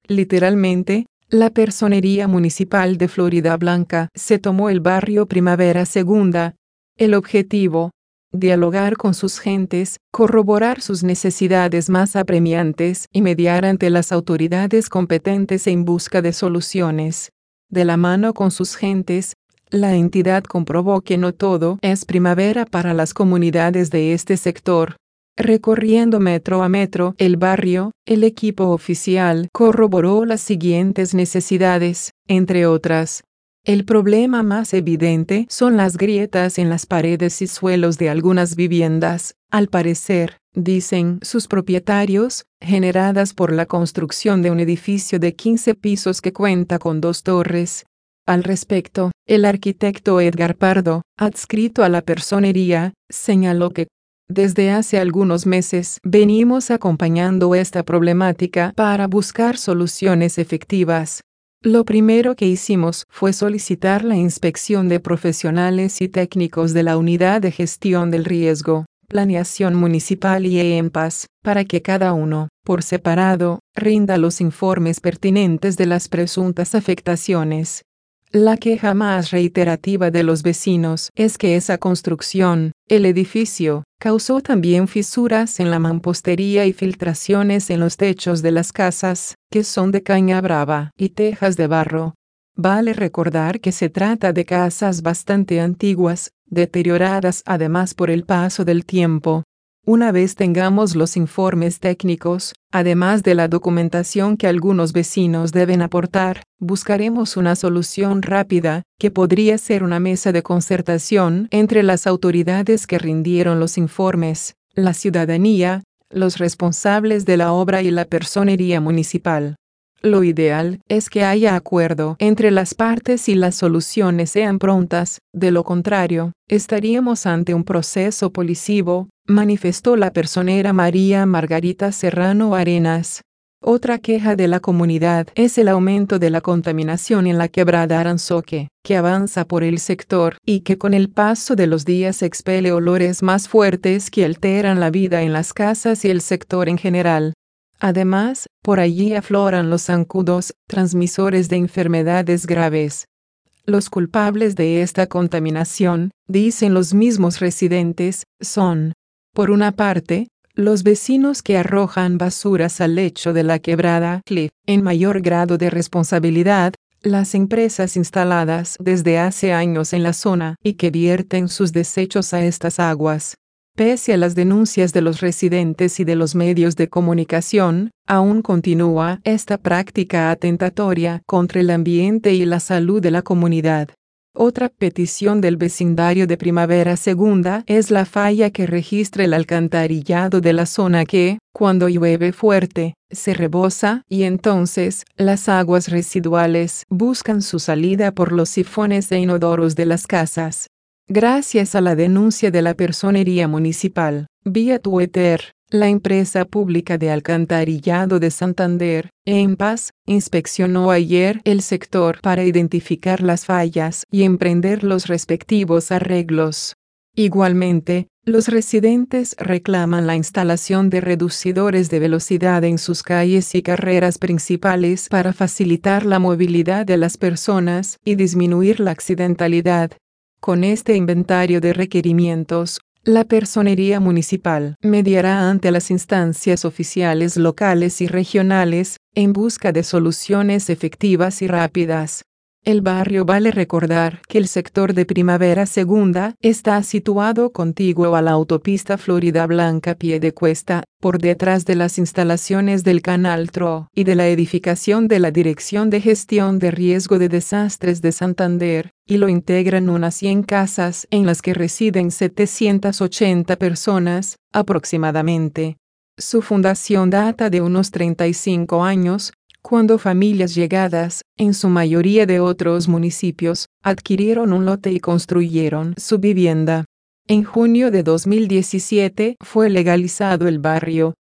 Literalmente, la Personería Municipal de Floridablanca se tomó el barrio Primavera Segunda. El objetivo: dialogar con sus gentes, corroborar sus necesidades más apremiantes y mediar ante las autoridades competentes en busca de soluciones. De la mano con sus gentes, la entidad comprobó que no todo es primavera para las comunidades de este sector. Recorriendo metro a metro el barrio, el equipo oficial corroboró las siguientes necesidades, entre otras. El problema más evidente son las grietas en las paredes y suelos de algunas viviendas, al parecer, dicen sus propietarios, generadas por la construcción de un edificio de 15 pisos que cuenta con 2 torres. Al respecto, el arquitecto Edgar Pardo, adscrito a la personería, señaló que desde hace algunos meses venimos acompañando esta problemática para buscar soluciones efectivas. Lo primero que hicimos fue solicitar la inspección de profesionales y técnicos de la Unidad de Gestión del Riesgo, Planeación Municipal y EMPAS, para que cada uno, por separado, rinda los informes pertinentes de las presuntas afectaciones. La queja más reiterativa de los vecinos es que esa construcción, el edificio, causó también fisuras en la mampostería y filtraciones en los techos de las casas, que son de caña brava y tejas de barro. Vale recordar que se trata de casas bastante antiguas, deterioradas además por el paso del tiempo. Una vez tengamos los informes técnicos, además de la documentación que algunos vecinos deben aportar, buscaremos una solución rápida, que podría ser una mesa de concertación entre las autoridades que rindieron los informes, la ciudadanía, los responsables de la obra y la personería municipal. Lo ideal es que haya acuerdo entre las partes y las soluciones sean prontas, de lo contrario, estaríamos ante un proceso policivo, manifestó la personera María Margarita Serrano Arenas. Otra queja de la comunidad es el aumento de la contaminación en la quebrada Aranzoque, que avanza por el sector y que con el paso de los días expele olores más fuertes que alteran la vida en las casas y el sector en general. Además, por allí afloran los zancudos, transmisores de enfermedades graves. Los culpables de esta contaminación, dicen los mismos residentes, son, por una parte, los vecinos que arrojan basuras al lecho de la quebrada Cliff, en mayor grado de responsabilidad, las empresas instaladas desde hace años en la zona y que vierten sus desechos a estas aguas. Pese a las denuncias de los residentes y de los medios de comunicación, aún continúa esta práctica atentatoria contra el ambiente y la salud de la comunidad. Otra petición del vecindario de Primavera Segunda es la falla que registra el alcantarillado de la zona que, cuando llueve fuerte, se rebosa y entonces las aguas residuales buscan su salida por los sifones e inodoros de las casas. Gracias a la denuncia de la Personería Municipal, vía Twitter, la empresa pública de alcantarillado de Santander, EMPAS, inspeccionó ayer el sector para identificar las fallas y emprender los respectivos arreglos. Igualmente, los residentes reclaman la instalación de reducidores de velocidad en sus calles y carreras principales para facilitar la movilidad de las personas y disminuir la accidentalidad. Con este inventario de requerimientos, la Personería Municipal mediará ante las instancias oficiales locales y regionales, en busca de soluciones efectivas y rápidas. El barrio vale recordar que el sector de Primavera Segunda está situado contiguo a la autopista Floridablanca Piedecuesta, por detrás de las instalaciones del Canal TRO y de la edificación de la Dirección de Gestión de Riesgo de Desastres de Santander, y lo integran unas 100 casas en las que residen 780 personas, aproximadamente. Su fundación data de unos 35 años, cuando familias llegadas, en su mayoría de otros municipios, adquirieron un lote y construyeron su vivienda. En junio de 2017 fue legalizado el barrio,